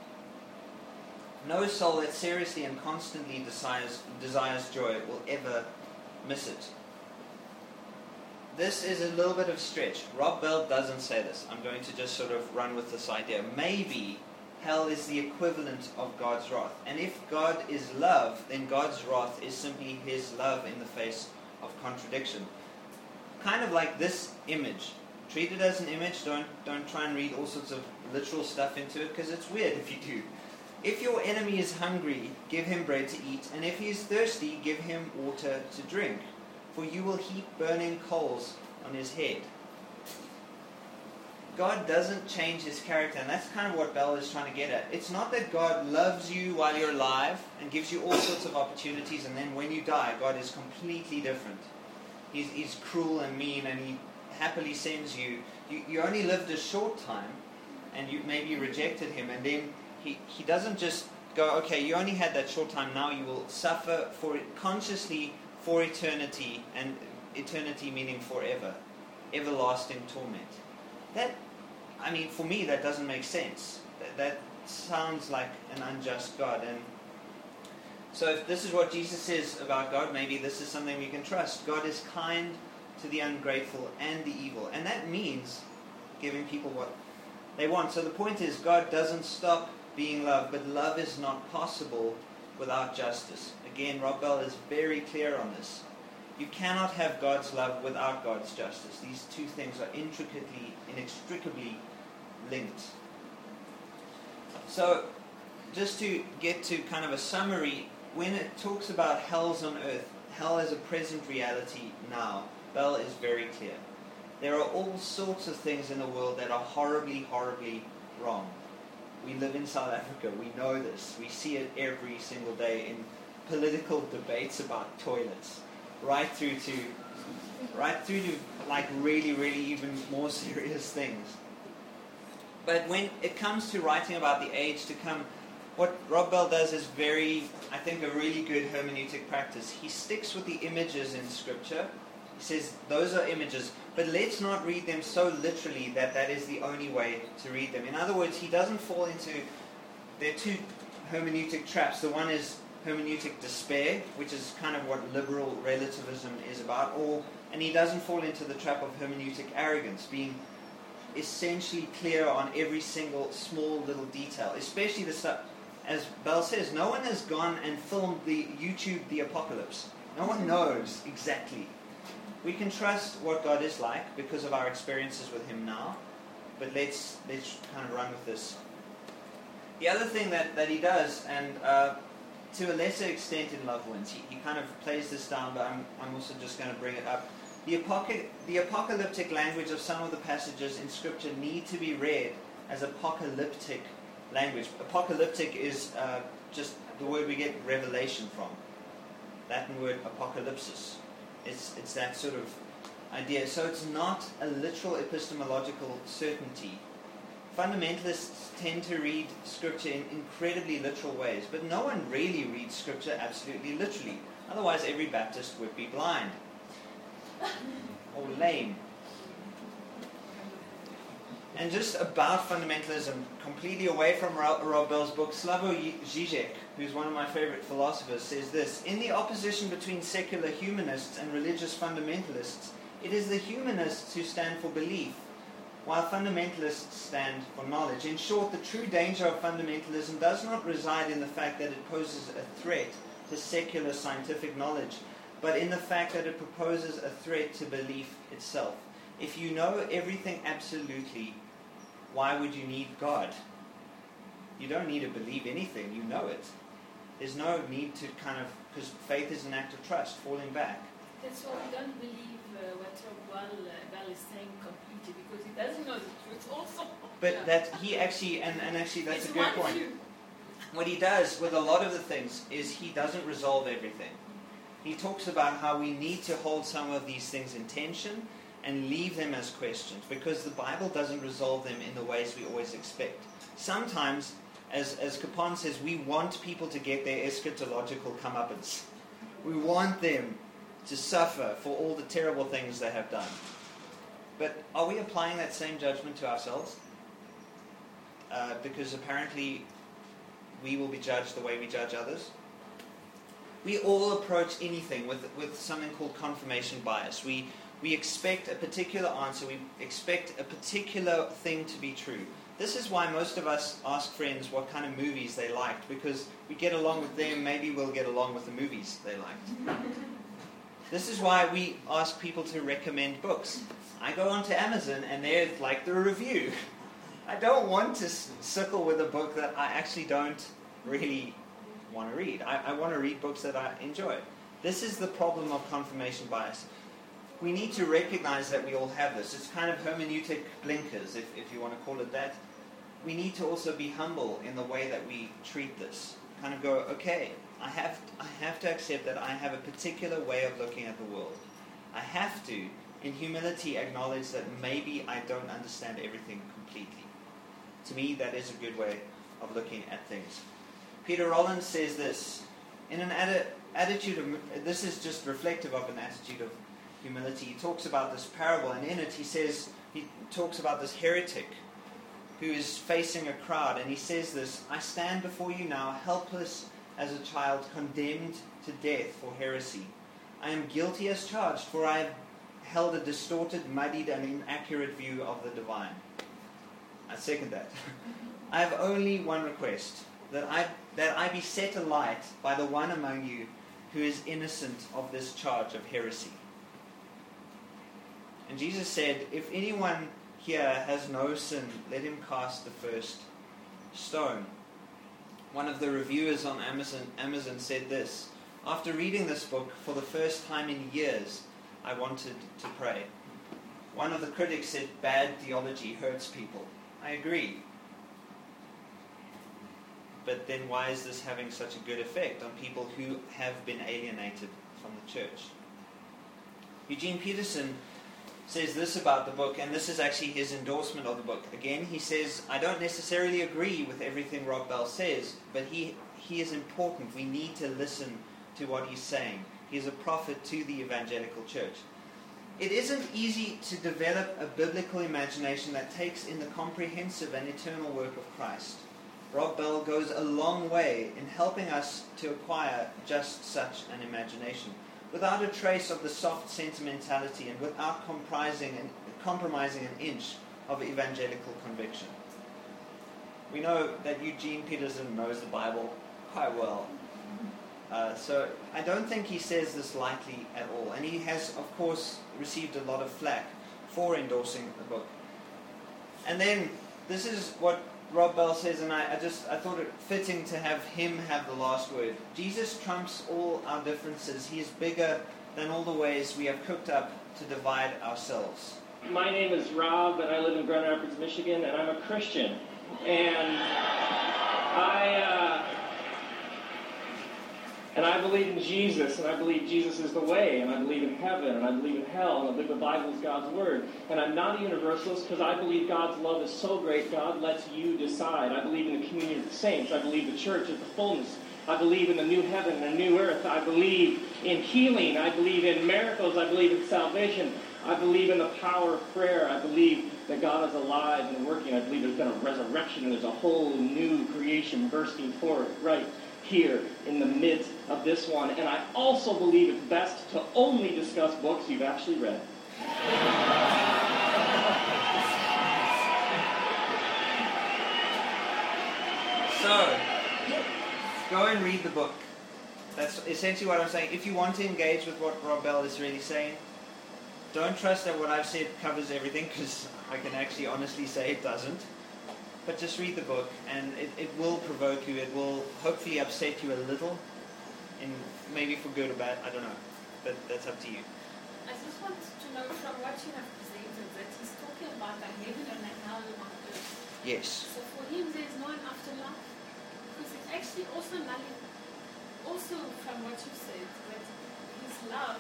No soul that seriously and constantly desires, desires joy will ever miss it. This is a little bit of stretch. Rob Bell doesn't say this. I'm going to just sort of run with this idea. Maybe hell is the equivalent of God's wrath. And if God is love, then God's wrath is simply his love in the face of contradiction. Kind of like this image. Treat it as an image. Don't, don't try and read all sorts of literal stuff into it, because it's weird if you do. If your enemy is hungry, give him bread to eat, and if he is thirsty, give him water to drink. For you will heap burning coals on his head. God doesn't change his character, and that's kind of what Bell is trying to get at. It's not that God loves you while you're alive and gives you all sorts of opportunities, and then when you die, God is completely different. He's, he's cruel and mean, and he happily sends you. you. You only lived a short time, and you maybe rejected him, and then he, he doesn't just go, okay, you only had that short time, now you will suffer for it consciously for eternity, and eternity meaning forever, everlasting torment. That, I mean, for me, that doesn't make sense. That, that sounds like an unjust God. And so if this is what Jesus says about God, maybe this is something we can trust. God is kind to the ungrateful and the evil. And that means giving people what they want. So the point is, God doesn't stop being love, but love is not possible without justice. Again, Rob Bell is very clear on this. You cannot have God's love without God's justice. These two things are intricately, inextricably linked. So, just to get to kind of a summary, when it talks about hells on earth, hell as a present reality now, Bell is very clear. There are all sorts of things in the world that are horribly, horribly wrong. We live in South Africa. We know this. We see it every single day in political debates about toilets, right through to, right through to like really, really even more serious things. But when it comes to writing about the age to come, what Rob Bell does is very, I think, a really good hermeneutic practice. He sticks with the images in Scripture. He says, those are images, but let's not read them so literally that that is the only way to read them. In other words, he doesn't fall into, there are two hermeneutic traps. The one is hermeneutic despair, which is kind of what liberal relativism is about, or, and he doesn't fall into the trap of hermeneutic arrogance, being essentially clear on every single small little detail, especially the stuff, as Bell says, no one has gone and filmed the YouTube The Apocalypse. No one knows exactly. We can trust what God is like because of our experiences with him now, but let's let's kind of run with this. The other thing that, that he does, and uh, to a lesser extent in Loved Ones, he, he kind of plays this down, but I'm, I'm also just going to bring it up. The, apoca- the apocalyptic language of some of the passages in Scripture need to be read as apocalyptic language. Apocalyptic is uh, just the word we get revelation from. Latin word apocalypsis. It's, it's that sort of idea. So it's not a literal epistemological certainty. Fundamentalists tend to read Scripture in incredibly literal ways, but no one really reads Scripture absolutely literally. Otherwise, every Baptist would be blind or lame. And just about fundamentalism, completely away from Rob Bell's book, Slavoj Žižek, who's one of my favorite philosophers, says this: in the opposition between secular humanists and religious fundamentalists, it is the humanists who stand for belief, while fundamentalists stand for knowledge. In short, the true danger of fundamentalism does not reside in the fact that it poses a threat to secular scientific knowledge, but in the fact that it proposes a threat to belief itself. If you know everything absolutely, why would you need God? You don't need to believe anything, you know it. There's no need to kind of, because faith is an act of trust, falling back. That's why we don't believe uh, what Rob Bell is saying completely, because he doesn't know the truth also. But yeah. that he actually, and, and actually that's it's a good point. View. What he does with a lot of the things is he doesn't resolve everything. He talks about how we need to hold some of these things in tension and leave them as questions, because the Bible doesn't resolve them in the ways we always expect. Sometimes, as, as Capon says, we want people to get their eschatological comeuppance. We want them to suffer for all the terrible things they have done. But are we applying that same judgment to ourselves? Uh, because apparently we will be judged the way we judge others. We all approach anything with, with something called confirmation bias. We We expect a particular answer. We expect a particular thing to be true. This is why most of us ask friends what kind of movies they liked, because we get along with them, maybe we'll get along with the movies they liked. This is why we ask people to recommend books. I go onto Amazon and they're like the review. I don't want to circle with a book that I actually don't really want to read. I, I want to read books that I enjoy. This is the problem of confirmation bias. We need to recognize that we all have this. It's kind of hermeneutic blinkers, if, if you want to call it that. We need to also be humble in the way that we treat this. Kind of go, okay, I have, I have to accept that I have a particular way of looking at the world. I have to, in humility, acknowledge that maybe I don't understand everything completely. To me, that is a good way of looking at things. Peter Rollins says this, in an atti- attitude of, this is just reflective of an attitude of humility. He talks about this parable, and in it he says, he talks about this heretic who is facing a crowd, and he says this: I stand before you now helpless as a child, condemned to death for heresy. I am guilty as charged, for I have held a distorted, muddied, and inaccurate view of the divine. I second that. I have only one request, that I that I be set alight by the one among you who is innocent of this charge of heresy. And Jesus said, if anyone here has no sin, let him cast the first stone. One of the reviewers on Amazon, Amazon said this: after reading this book for the first time in years, I wanted to pray. One of the critics said, bad theology hurts people. I agree. But then why is this having such a good effect on people who have been alienated from the church? Eugene Peterson says this about the book, and this is actually his endorsement of the book. Again, he says, I don't necessarily agree with everything Rob Bell says, but he, he is important. We need to listen to what he's saying. He is a prophet to the evangelical church. It isn't easy to develop a biblical imagination that takes in the comprehensive and eternal work of Christ. Rob Bell goes a long way in helping us to acquire just such an imagination, without a trace of the soft sentimentality and without comprising and compromising an inch of evangelical conviction. We know that Eugene Peterson knows the Bible quite well. Uh, so I don't think he says this lightly at all. And he has, of course, received a lot of flack for endorsing the book. And then, this is what Rob Bell says, and I, I just I thought it fitting to have him have the last word. Jesus trumps all our differences. He is bigger than all the ways we have cooked up to divide ourselves. My name is Rob, and I live in Grand Rapids, Michigan, and I'm a Christian. And I uh, and I believe in Jesus, and I believe Jesus is the way, and I believe in heaven, and I believe in hell, and I believe the Bible is God's Word. And I'm not a universalist because I believe God's love is so great, God lets you decide. I believe in the communion of the saints. I believe the church is the fullness I believe in the new heaven and the new earth. I believe in healing. I believe in miracles. I believe in salvation. I believe in the power of prayer. I believe that God is alive and working. I believe there's been a resurrection and there's a whole new creation bursting forth right here in the midst of this one. And I also believe it's best to only discuss books you've actually read. So, go and read the book. That's essentially what I'm saying. If you want to engage with what Rob Bell is really saying, don't trust that what I've said covers everything, because I can actually honestly say it doesn't. But just read the book, and it, it will provoke you. It will hopefully upset you a little, and maybe for good or bad, I don't know. But that's up to you. I just want to know from what you have presented that he's talking about the heaven and the hell on earth. Yes. So for him there is no an afterlife. Because it's actually also nothing, also from what you said, that his love,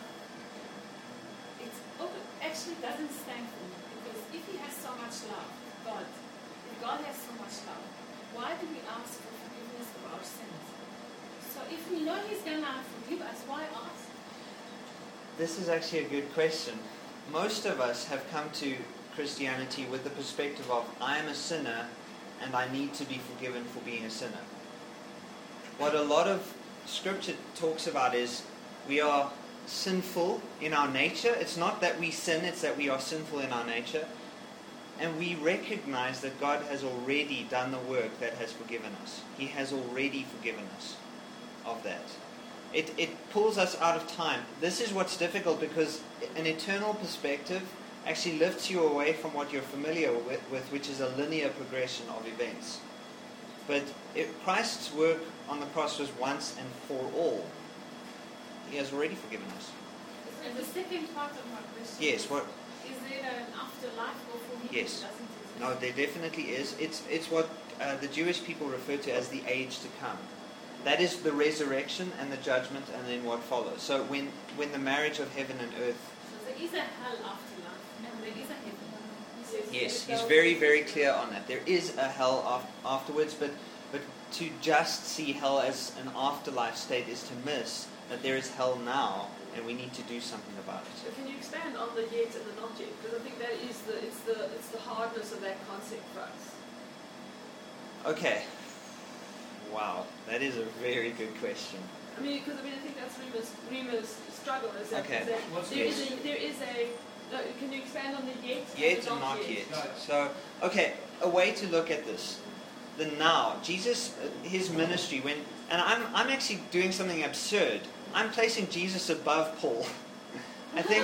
it actually doesn't stand for me. Because if he has so much love, God, if God has so much love, why do we ask for forgiveness of our sins? So if we know he's going to forgive us, why ask? This is actually a good question. Most of us have come to Christianity with the perspective of, I am a sinner and I need to be forgiven for being a sinner. What a lot of Scripture talks about is we are sinful in our nature. It's not that we sin, it's that we are sinful in our nature. And we recognize that God has already done the work that has forgiven us. He has already forgiven us of that. It, it pulls us out of time. This is what's difficult, because an eternal perspective actually lifts you away from what you're familiar with, with which is a linear progression of events. But if Christ's work on the cross was once and for all, He has already forgiven us. And the second part of my question Yes, is, what? is there an afterlife, or for him Yes. it doesn't exist? No, there definitely is. It's it's what uh, the Jewish people refer to as the age to come. That is the resurrection and the judgment, and then what follows. So when when the marriage of heaven and earth. So there is a hell afterlife, and there is a heaven. Yes, he's very, very clear on that. There is a hell af- afterwards, but but to just see hell as an afterlife state is to miss that there is hell now, and we need to do something about it. So can you expand on the yet and the not yet? Because I think that is the it's the it's the hardness of that concept for us. Okay. Wow, that is a very good question. I mean, because I mean, I think that's Rima's Rima's struggle is that, Okay. is that What's there yes. is a there is a. No, can you expand on the yet? Yet the and not yet? yet. So, okay, a way to look at this. The now. Jesus, uh, his ministry, when, and I'm, I'm actually doing something absurd. I'm placing Jesus above Paul. I think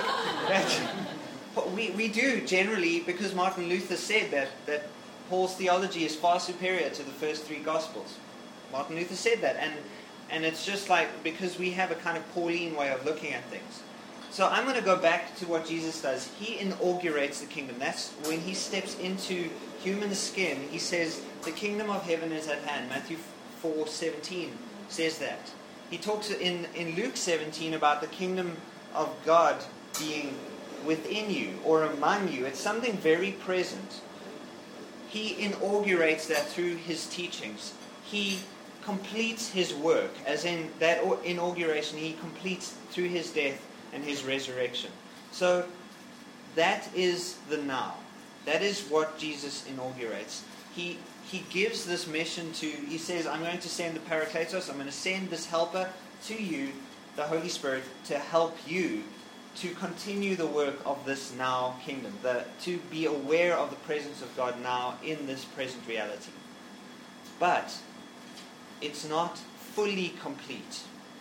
that we, we do generally, because Martin Luther said that, that Paul's theology is far superior to the first three Gospels. Martin Luther said that, and, and it's just like, because we have a kind of Pauline way of looking at things. So I'm going to go back to what Jesus does. He inaugurates the kingdom. That's when he steps into human skin. He says, the kingdom of heaven is at hand. Matthew four seventeen says that. He talks in, in Luke seventeen about the kingdom of God being within you or among you. It's something very present. He inaugurates that through his teachings. He completes his work, as in that inauguration he completes through his death and his resurrection. So that is the now. That is what Jesus inaugurates. He he gives this mission to, he says, I'm going to send the Parakletos, I'm going to send this helper to you, the Holy Spirit, to help you to continue the work of this now kingdom, the, to be aware of the presence of God now in this present reality. But it's not fully complete.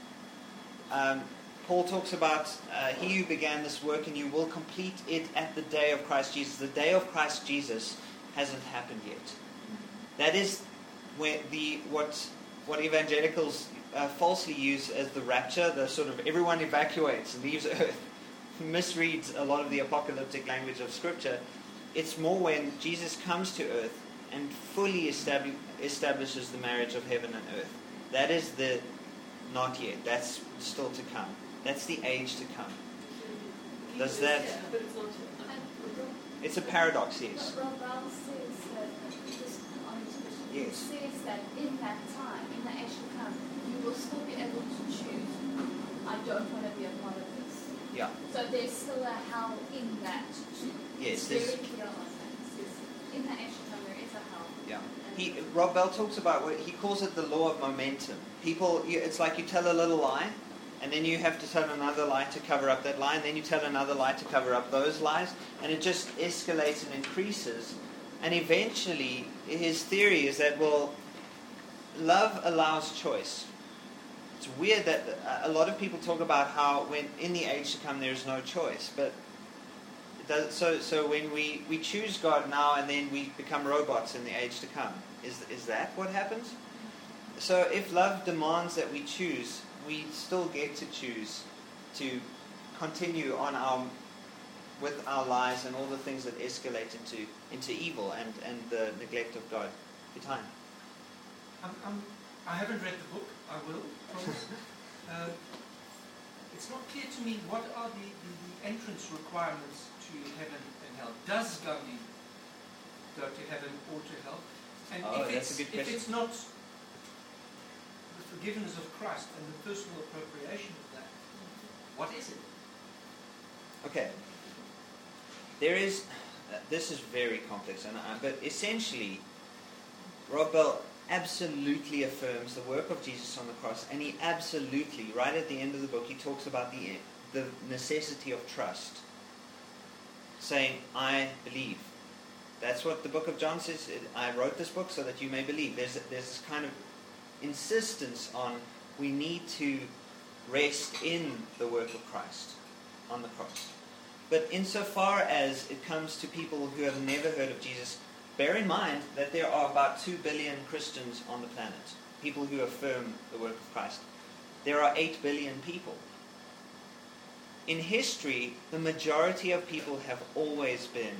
Um, Paul talks about, uh, he who began this work and you will complete it at the day of Christ Jesus. The day of Christ Jesus hasn't happened yet. That is where the what what evangelicals uh, falsely use as the rapture, the sort of everyone evacuates, leaves earth, misreads a lot of the apocalyptic language of Scripture. It's more when Jesus comes to earth and fully establish, establishes the marriage of heaven and earth. That is the not yet. That's still to come. That's the age to come. Does that... Yeah, but it's not yet. It's a paradox, yes. Rob Bell says that, just on his question, Yes. says that in that time, in the age to come, you will still be able to choose, I don't want to be a part of this. Yeah. So there's still a hell in that. Yes, It's there's- very clear on that. It's- In the ancient time, there is a hell. Yeah. And He, Rob Bell talks about what he calls it the law of momentum. People, you, it's like you tell a little lie, and then you have to tell another lie to cover up that lie, and then you tell another lie to cover up those lies, and it just escalates and increases. And eventually, his theory is that, well, love allows choice. It's weird that a lot of people talk about how when in the age to come there is no choice, but it does, so so when we, we choose God now and then we become robots in the age to come, is is that what happens? So if love demands that we choose, we still get to choose to continue on our with our lives and all the things that escalate into into evil and, and the neglect of God. Your time. I'm, I'm, I haven't read the book. I will, promise. uh, it's not clear to me what are the, the, the entrance requirements to heaven and hell. Does Gandhi go to heaven or to hell? And Oh, if, that's it's, a good if question. it's not the forgiveness of Christ and the personal appropriation of that, what is it? Okay. There is, uh, this is very complex, and uh, but essentially, Rob Bell absolutely affirms the work of Jesus on the cross, and he absolutely, right at the end of the book, he talks about the the necessity of trust, saying, "I believe." That's what the book of John says. I wrote this book so that you may believe. There's there's this kind of insistence on we need to rest in the work of Christ on the cross. But insofar as it comes to people who have never heard of Jesus, bear in mind that there are about two billion Christians on the planet, people who affirm the work of Christ. There are eight billion people. In history, the majority of people have always been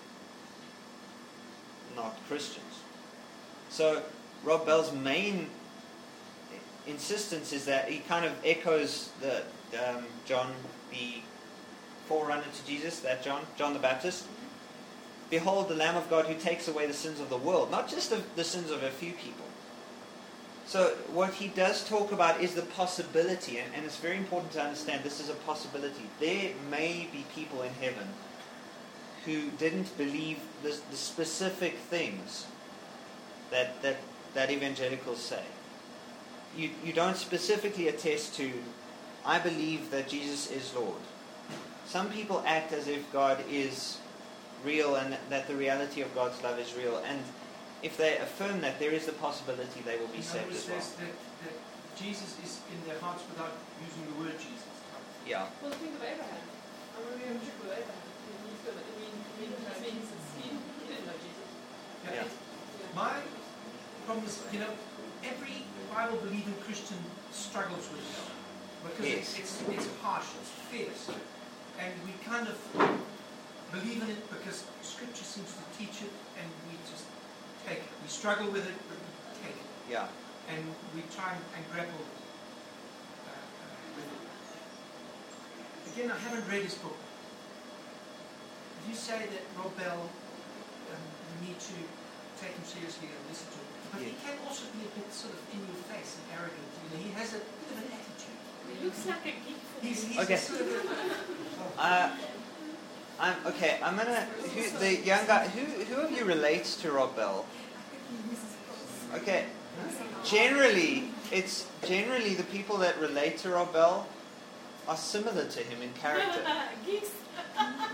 not Christians. So Rob Bell's main insistence is that he kind of echoes the um, John, the forerunner to Jesus, that John, John the Baptist. Behold the Lamb of God who takes away the sins of the world, not just of the sins of a few people. So what he does talk about is the possibility, and, and it's very important to understand this is a possibility. There may be people in heaven who didn't believe the, the specific things that, that, that evangelicals say. You, you don't specifically attest to, I believe that Jesus is Lord. Some people act as if God is real and that the reality of God's love is real. And if they affirm that, there is the possibility they will be In other saved words, as well. there's that, that Jesus is in their hearts without using the word Jesus. Yeah. Well, think of Abraham. I remember we have a trip with Abraham. I mean, he's got, I mean, I mean, that means it's, he, he didn't know Jesus. Yeah. My problem is, you know, every Bible-believing Christian struggles with it because Yes. it's, it's it's harsh, it's fierce, and we kind of believe in it because Scripture seems to teach it, and we just take it. We struggle with it, but we take it, Yeah. and we try and, and grapple uh, uh, with it. Again, I haven't read his book. You say that Rob Bell, um, we need to take him seriously and listen to him. But he Yeah. can also be a bit sort of in your face and arrogant. You know, he has a bit of an attitude. He looks like a geek for me. He's, he's Okay. sort of a, Uh, I'm okay. I'm gonna. Who, the young guy. Who who of you relates to Rob Bell? Okay. Generally, it's generally the people that relate to Rob Bell are similar to him in character. Geeks. I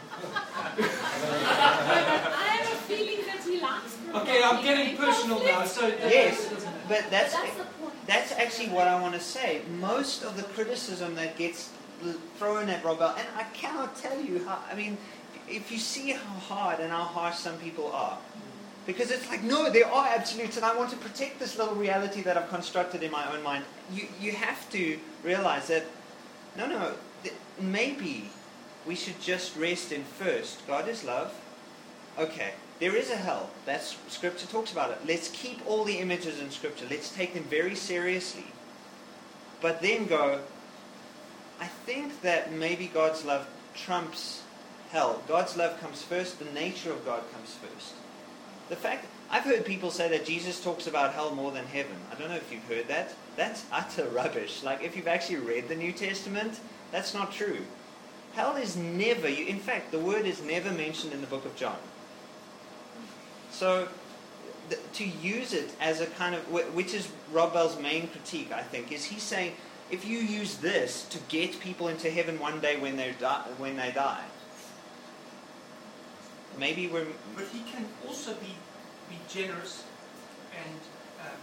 have a feeling that he likes okay, I'm getting personal now. So Yes, but that's That's the point. that's actually what I want to say. Most of the criticism that gets l- thrown at Rob Bell, and I cannot tell you how. I mean, if you see how hard and how harsh some people are. Because it's like, no, there are absolutes, and I want to protect this little reality that I've constructed in my own mind. You you have to realize that, no, no, th- maybe we should just rest in first, God is love. Okay, there is a hell. That's Scripture talks about it. Let's keep all the images in Scripture. Let's take them very seriously. But then go, I think that maybe God's love trumps hell. God's love comes first. The nature of God comes first. The fact, I've heard people say that Jesus talks about hell more than heaven. I don't know if you've heard that. That's utter rubbish. Like, if you've actually read the New Testament, that's not true. Hell is never, you, in fact, the word is never mentioned in the book of John. So, the, to use it as a kind of, which is Rob Bell's main critique, I think, is he's saying, if you use this to get people into heaven one day when they die, when they die, maybe we're... But he can also be, be generous and um,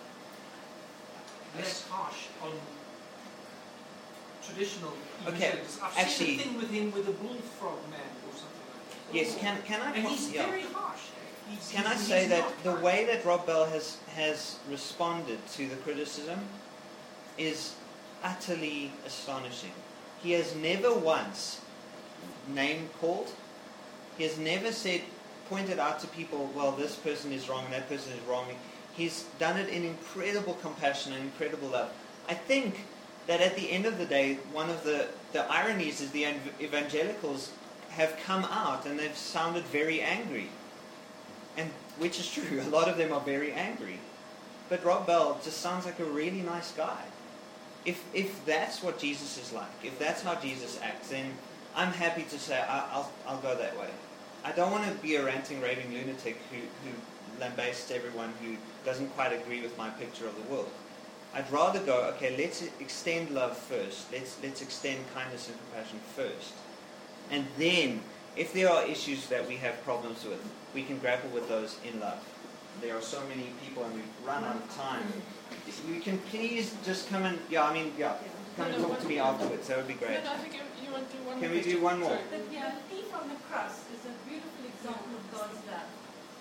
less harsh on traditional Okay, evangelists. I've actually- seen a thing with him with a bullfrog man or something like that. Yes, can, can I... And he's yeah. very harsh. He's, Can I he's, say he's that not the kind. way that Rob Bell has, has responded to the criticism is utterly astonishing. He has never once name called. He has never said, pointed out to people, well, this person is wrong and that person is wrong. He's done it in incredible compassion and incredible love. I think that at the end of the day, one of the, the ironies is the ev- evangelicals have come out and they've sounded very angry. And which is true, a lot of them are very angry. But Rob Bell just sounds like a really nice guy. If if that's what Jesus is like, if that's how Jesus acts, then I'm happy to say I, I'll I'll go that way. I don't want to be a ranting, raving lunatic who, who lambastes everyone who doesn't quite agree with my picture of the world. I'd rather go, okay, let's extend love first. Let's let's extend kindness and compassion first. And then, if there are issues that we have problems with, we can grapple with those in love. There are so many people and we've run out of time. You can please just come and, yeah, I mean, yeah, come and talk to me afterwards. That would be great. No, no, I think you, you want to do one Can more we do question. one more? Sorry. But yeah, the thief on the cross is a beautiful example of God's love.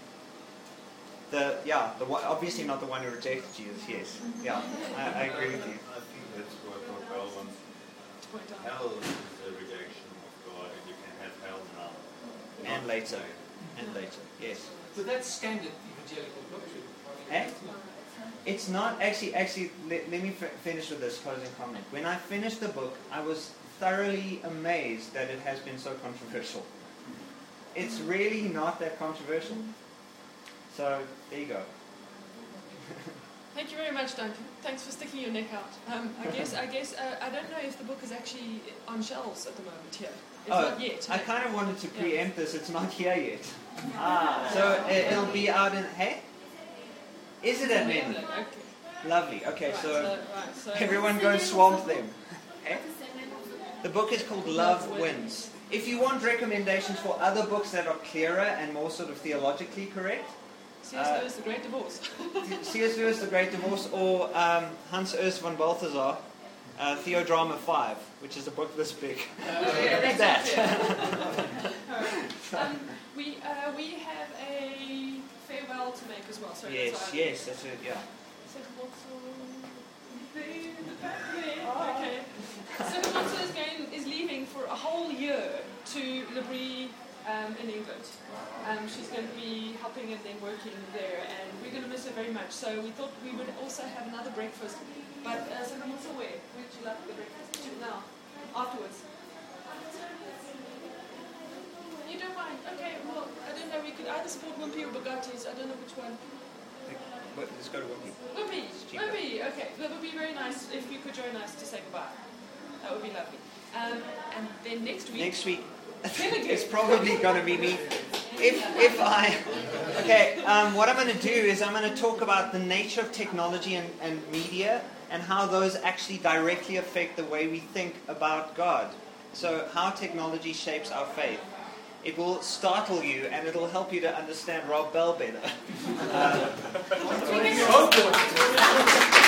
The, yeah, the one, obviously not the one who rejected Jesus, yes. Yeah, I, I agree with you. I think that's what Raquel wants. To point out. Hell is a rejection of God, and you can have hell now. And later. And later, yes. But that's standard evangelical doctrine. Eh? It's not, actually, actually, let, let me f- finish with this closing comment. When I finished the book, I was thoroughly amazed that it has been so controversial. It's really not that controversial. So, there you go. Thank you very much, Duncan. Thanks for sticking your neck out. Um, I guess I guess uh, I don't know if the book is actually on shelves at the moment here. It's Oh, not yet. I hey? kind of wanted to preempt this. It's not here yet. Ah, so it, it'll be out in... Hey? Is it at Menlo? Okay. Lovely. Okay, Right, so right, so everyone go swamp them. Hey? The book is called Love Wins. If you want recommendations for other books that are clearer and more sort of theologically correct, C S Lewis, The Great Divorce. C S Lewis, The Great Divorce, or um, Hans Urs von Balthasar, uh, Theodrama five, which is a book this big. Yeah, Read that's that. um, we uh, we have a farewell to make as well. Sorry, Yes, that's why I- yes, that's it, yeah. Okay. So Kamoto is going is leaving for a whole year to L'Abri um, in England. Um, she's going to be helping and then working there, and we're going to miss her very much. So we thought we would also have another breakfast. But uh, so Kamoto, where? Where would you like the breakfast? Now, afterwards. You don't mind? Okay. Well, I don't know. We could either support Wimpy or Bugatti's. I don't know which one. But let's go to Wimpy. Wimpy. cheaper. Wimpy. Okay. That would be very nice if you could join us to say goodbye. That would be lovely. Um, and then next week. Next week, Again. it's probably going to be me. If if I, okay, um, what I'm going to do is I'm going to talk about the nature of technology and, and media and how those actually directly affect the way we think about God. So how technology shapes our faith. It will startle you and it'll help you to understand Rob Bell better. Uh, Oh, boy.